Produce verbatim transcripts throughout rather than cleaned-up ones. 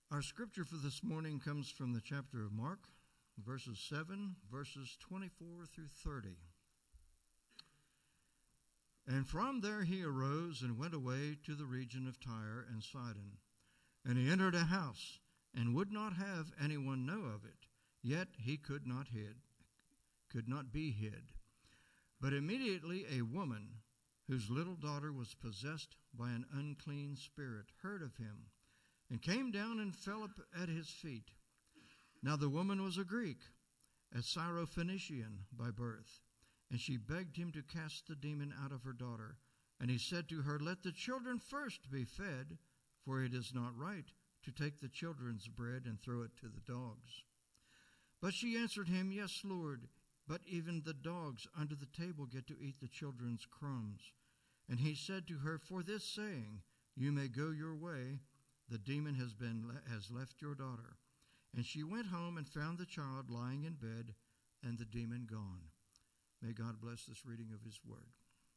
Our scripture for this morning comes from the chapter of Mark, verses seven, verses twenty-four through thirty. And from there he arose and went away to the region of Tyre and Sidon. And he entered a house, and would not have anyone know of it, yet he could not hid, could not be hid. But immediately a woman, whose little daughter was possessed by an unclean spirit, heard of him, and came down and fell up at his feet. Now the woman was a Greek, a Syrophoenician by birth, and she begged him to cast the demon out of her daughter. And he said to her, Let the children first be fed, for it is not right to take the children's bread and throw it to the dogs. But she answered him, Yes, Lord, but even the dogs under the table get to eat the children's crumbs. And he said to her, For this saying, you may go your way, the demon has been has left your daughter. And she went home and found the child lying in bed, and the demon gone. May God bless this reading of his word.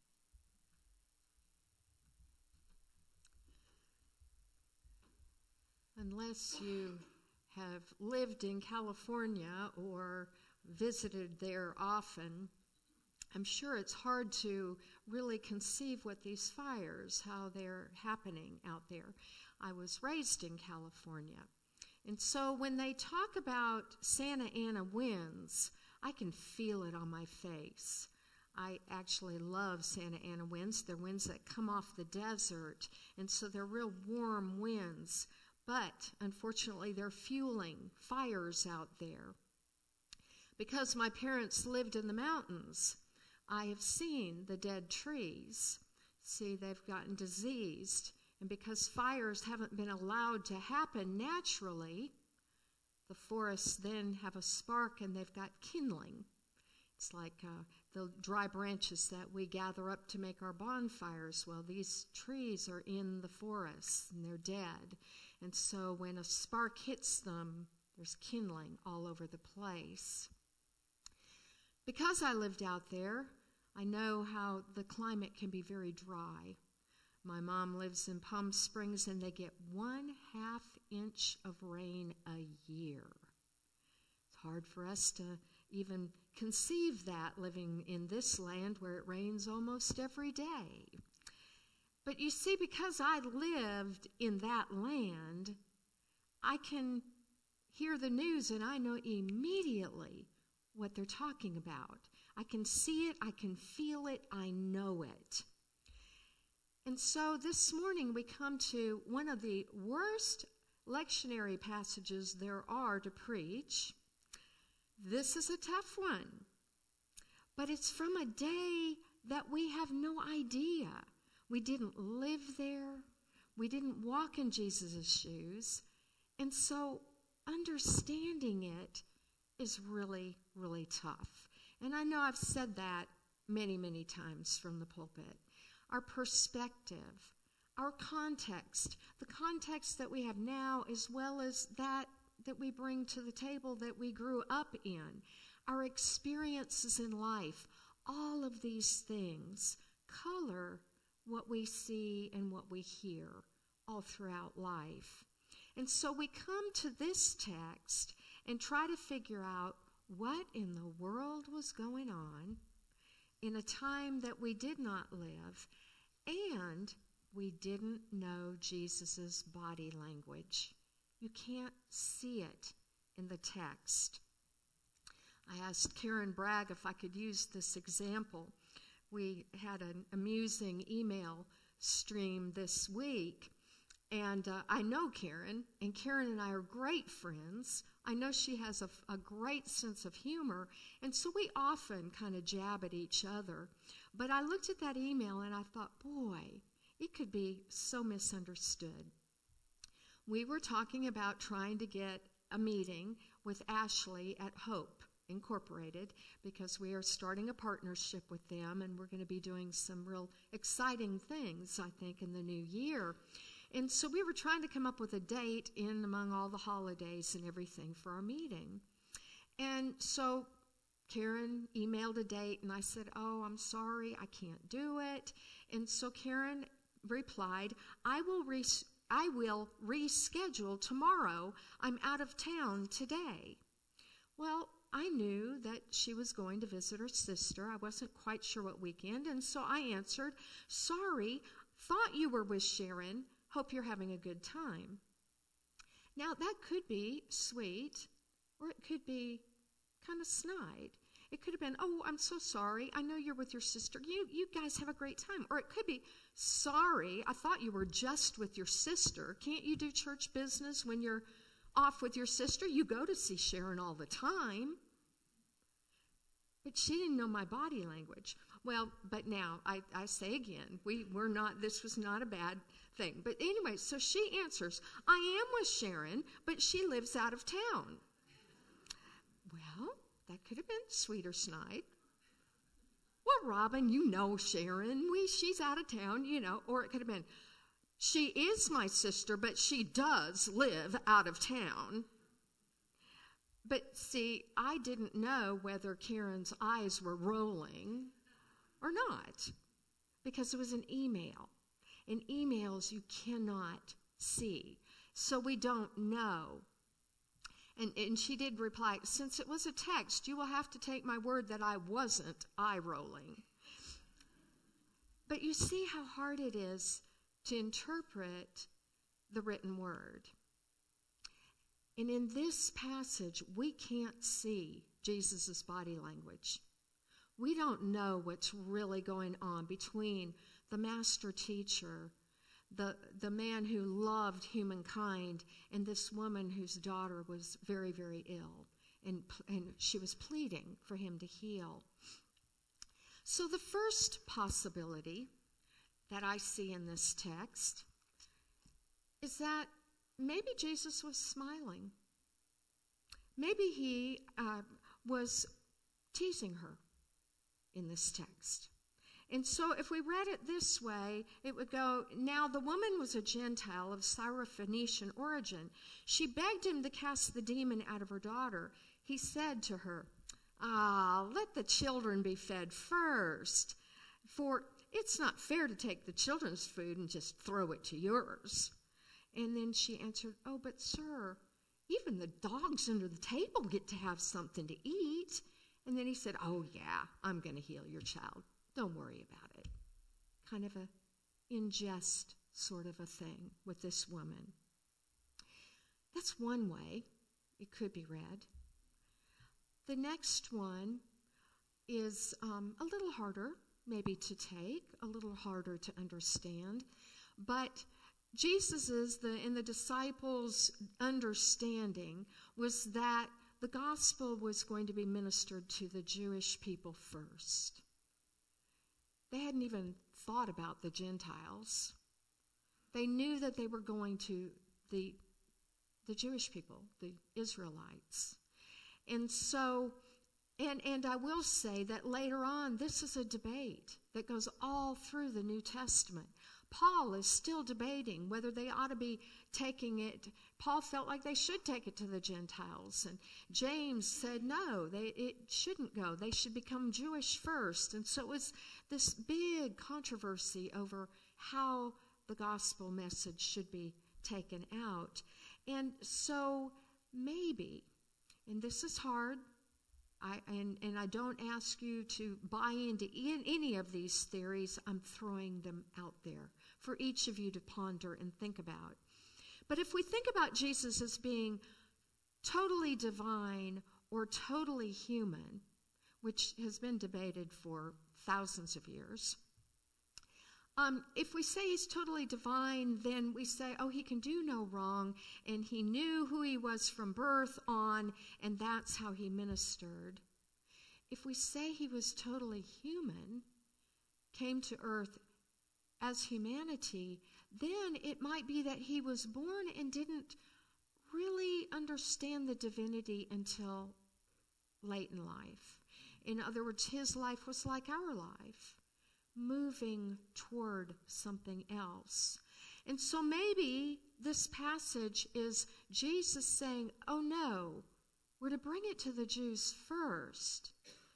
Unless you have lived in California or visited there often, I'm sure it's hard to really conceive what these fires, how they're happening out there. I was raised in California. And so when they talk about Santa Ana winds, I can feel it on my face. I actually love Santa Ana winds. They're winds that come off the desert, and so they're real warm winds. But unfortunately, they're fueling fires out there. Because my parents lived in the mountains, I have seen the dead trees. See, they've gotten diseased. And because fires haven't been allowed to happen naturally, the forests then have a spark and they've got kindling. It's like uh, the dry branches that we gather up to make our bonfires. Well, these trees are in the forests and they're dead. And so when a spark hits them, there's kindling all over the place. Because I lived out there, I know how the climate can be very dry. My mom lives in Palm Springs, and they get one half inch of rain a year. It's hard for us to even conceive that living in this land where it rains almost every day. But you see, because I lived in that land, I can hear the news and I know immediately what they're talking about. I can see it, I can feel it, I know it. And so this morning we come to one of the worst lectionary passages there are to preach. This is a tough one, but it's from a day that we have no idea. We didn't live there. We didn't walk in Jesus' shoes. And so understanding it is really, really tough. And I know I've said that many, many times from the pulpit. Our perspective, our context, the context that we have now as well as that that we bring to the table that we grew up in, our experiences in life, all of these things color what we see and what we hear all throughout life. And so we come to this text and try to figure out what in the world was going on in a time that we did not live, and we didn't know Jesus' body language. You can't see it in the text. I asked Karen Bragg if I could use this example. We had an amusing email stream this week, and uh, I know Karen, and Karen and I are great friends. I know she has a, a great sense of humor, and so we often kind of jab at each other. But I looked at that email and I thought, boy, it could be so misunderstood. We were talking about trying to get a meeting with Ashley at Hope Incorporated because we are starting a partnership with them, and we're going to be doing some real exciting things, I think, in the new year. And so we were trying to come up with a date in among all the holidays and everything for our meeting. And so Karen emailed a date, and I said, oh, I'm sorry, I can't do it. And so Karen replied, I will re- I will reschedule tomorrow. I'm out of town today. Well, I knew that she was going to visit her sister. I wasn't quite sure what weekend, and so I answered, sorry, thought you were with Sharon. Hope you're having a good time. Now, that could be sweet, or it could be kind of snide. It could have been, oh, I'm so sorry. I know you're with your sister. You you guys have a great time. Or it could be, sorry, I thought you were just with your sister. Can't you do church business when you're off with your sister? You go to see Sharon all the time. But she didn't know my body language. Well, but now, I, I say again, we were not, this was not a bad thing. But anyway, so she answers, I am with Sharon, but she lives out of town. Well, that could have been sweet or snide. Well, Robin, you know Sharon. We, she's out of town, you know. Or it could have been, she is my sister, but she does live out of town. But see, I didn't know whether Karen's eyes were rolling or not, because it was an email. In emails, you cannot see. So we don't know. And, and she did reply, since it was a text, you will have to take my word that I wasn't eye-rolling. But you see how hard it is to interpret the written word. And in this passage, we can't see Jesus' body language. We don't know what's really going on between the master teacher, the, the man who loved humankind, and this woman whose daughter was very, very ill. And, and she was pleading for him to heal. So the first possibility that I see in this text is that maybe Jesus was smiling. Maybe he uh, was teasing her in this text. And so if we read it this way, it would go, now the woman was a Gentile of Syrophoenician origin. She begged him to cast the demon out of her daughter. He said to her, ah, let the children be fed first, for it's not fair to take the children's food and just throw it to yours. And then she answered, oh, but sir, even the dogs under the table get to have something to eat. And then he said, oh, yeah, I'm going to heal your child. Don't worry about it. Kind of a in jest sort of a thing with this woman. That's one way it could be read. The next one is um, a little harder maybe to take, a little harder to understand. But Jesus's the and the disciples' understanding was that the gospel was going to be ministered to the Jewish people first. They hadn't even thought about the Gentiles. They knew that they were going to the, the Jewish people, the Israelites. And so, and, and I will say that later on, this is a debate that goes all through the New Testament. Paul is still debating whether they ought to be taking it. Paul felt like they should take it to the Gentiles. And James said no, they, it shouldn't go. They should become Jewish first. And so it was this big controversy over how the gospel message should be taken out. And so maybe, and this is hard, I, and, and I don't ask you to buy into in, any of these theories. I'm throwing them out there for each of you to ponder and think about. But if we think about Jesus as being totally divine or totally human, which has been debated for thousands of years, um, if we say he's totally divine, then we say, oh, he can do no wrong, and he knew who he was from birth on, and that's how he ministered. If we say he was totally human, came to earth as humanity, then it might be that he was born and didn't really understand the divinity until late in life. In other words, his life was like our life, moving toward something else. And so maybe this passage is Jesus saying, oh no, we're to bring it to the Jews first.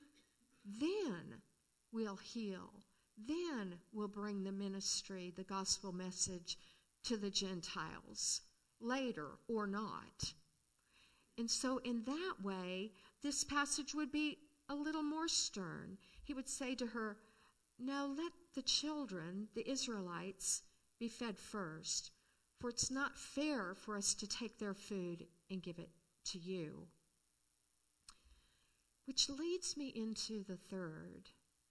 Then we'll heal. Then we'll bring the ministry, the gospel message to the Gentiles later or not. And so in that way, this passage would be a little more stern. He would say to her, no, let the children, the Israelites, be fed first, for it's not fair for us to take their food and give it to you. Which leads me into the third.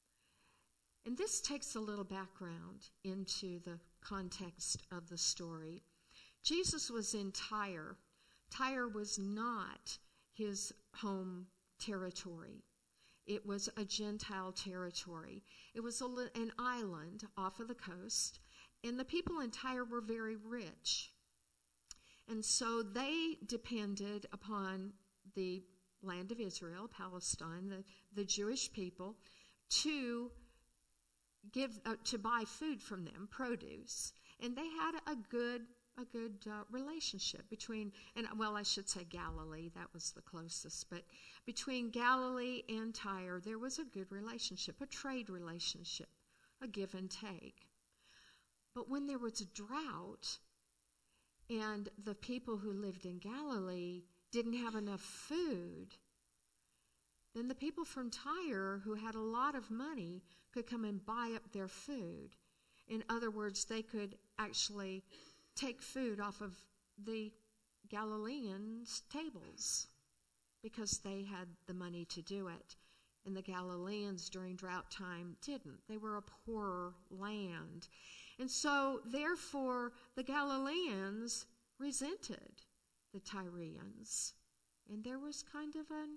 And this takes a little background into the context of the story. Jesus was in Tyre. Tyre was not his home territory. It was a Gentile territory. It was a, an island off of the coast, and the people in Tyre were very rich. And so they depended upon the land of Israel, Palestine, the, the Jewish people, to give uh, to buy food from them, produce. And they had a good a good uh, relationship between, and well, I should say Galilee, that was the closest, but between Galilee and Tyre, there was a good relationship, a trade relationship, a give and take. But when there was a drought and the people who lived in Galilee didn't have enough food, then the people from Tyre, who had a lot of money, could come and buy up their food. In other words, they could actually take food off of the Galileans' tables because they had the money to do it. And the Galileans during drought time didn't. They were a poorer land. And so, therefore, the Galileans resented the Tyrians. And there was kind of a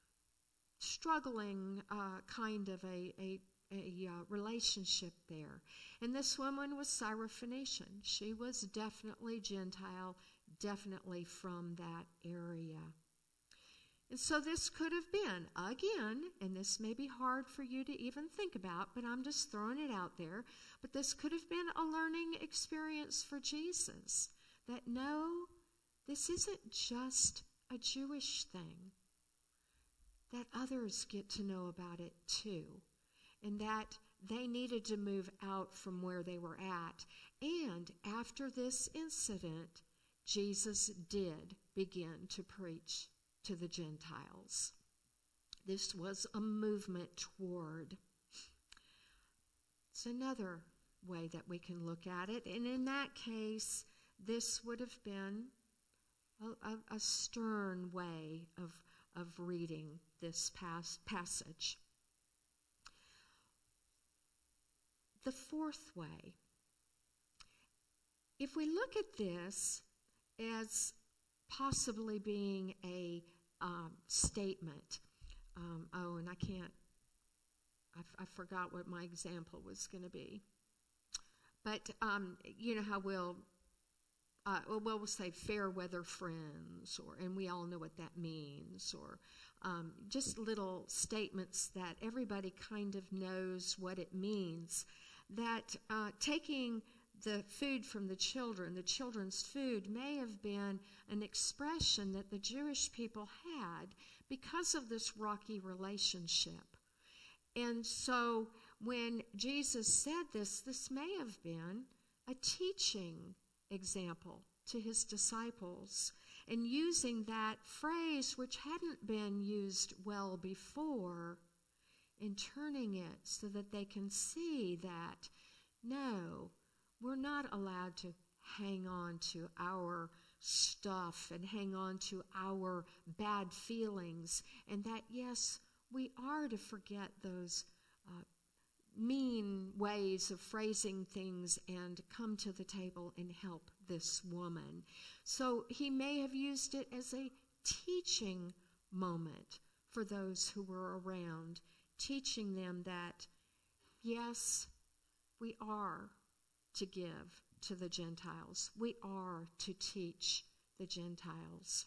struggling uh, kind of a, a a uh, relationship there. And this woman was Syrophoenician. She was definitely Gentile, definitely from that area. And so this could have been, again, and this may be hard for you to even think about, but I'm just throwing it out there, but this could have been a learning experience for Jesus. That no, this isn't just a Jewish thing. That others get to know about it too. And that they needed to move out from where they were at. And after this incident, Jesus did begin to preach to the Gentiles. This was a movement toward. It's another way that we can look at it. And in that case, this would have been a, a, a stern way of, of reading this pas- passage. The fourth way, if we look at this as possibly being a um, statement, um, oh, and I can't, I, f- I forgot what my example was going to be. But um, you know how we'll, uh, well, we'll say fair weather friends, or and we all know what that means, or um, just little statements that everybody kind of knows what it means. That uh, taking the food from the children, the children's food, may have been an expression that the Jewish people had because of this rocky relationship. And so when Jesus said this, this may have been a teaching example to his disciples, and using that phrase, which hadn't been used well before, and turning it so that they can see that, no, we're not allowed to hang on to our stuff and hang on to our bad feelings, and that, yes, we are to forget those uh, mean ways of phrasing things and come to the table and help this woman. So he may have used it as a teaching moment for those who were around, teaching them that, yes, we are to give to the Gentiles. We are to teach the Gentiles.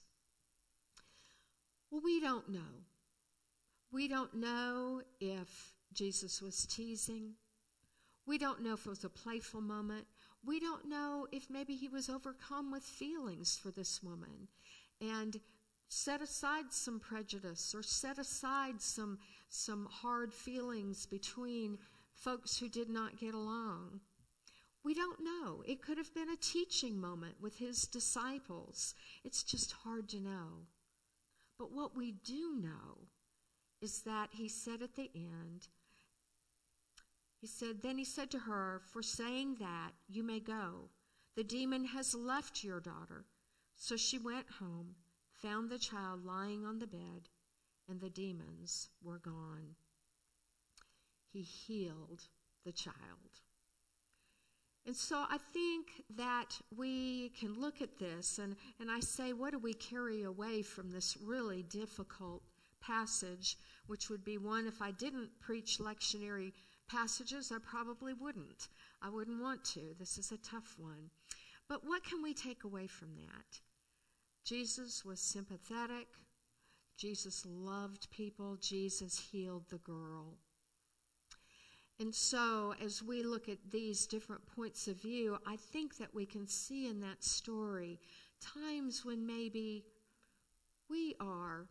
Well, we don't know. We don't know if Jesus was teasing. We don't know if it was a playful moment. We don't know if maybe he was overcome with feelings for this woman and set aside some prejudice or set aside some, some hard feelings between folks who did not get along. We don't know. It could have been a teaching moment with his disciples. It's just hard to know. But what we do know is that he said at the end, he said, then he said to her, for saying that, you may go. The demon has left your daughter. So she went home, found the child lying on the bed, and the demons were gone. He healed the child. And so I think that we can look at this, and, and I say, what do we carry away from this really difficult passage, which would be one, if I didn't preach lectionary passages, I probably wouldn't. I wouldn't want to. This is a tough one. But what can we take away from that? Jesus was sympathetic. Jesus loved people. Jesus healed the girl. And so as we look at these different points of view, I think that we can see in that story times when maybe we are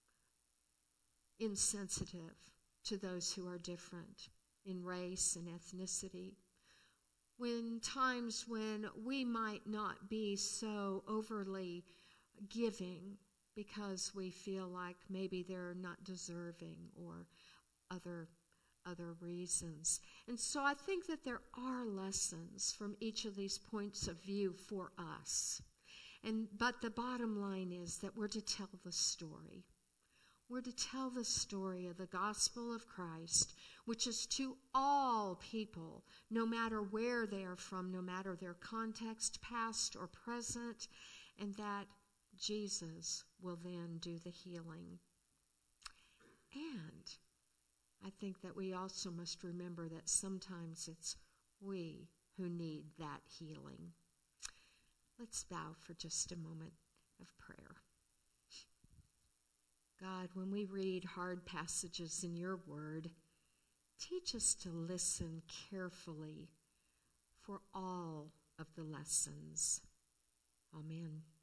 insensitive to those who are different in race and ethnicity. When times when we might not be so overly giving because we feel like maybe they're not deserving or other other reasons. And so I think that there are lessons from each of these points of view for us. And but the bottom line is that we're to tell the story. We're to tell the story of the gospel of Christ, which is to all people, no matter where they are from, no matter their context, past or present, and that Jesus will then do the healing. And I think that we also must remember that sometimes it's we who need that healing. Let's bow for just a moment of prayer. God, when we read hard passages in your word, teach us to listen carefully for all of the lessons. Amen.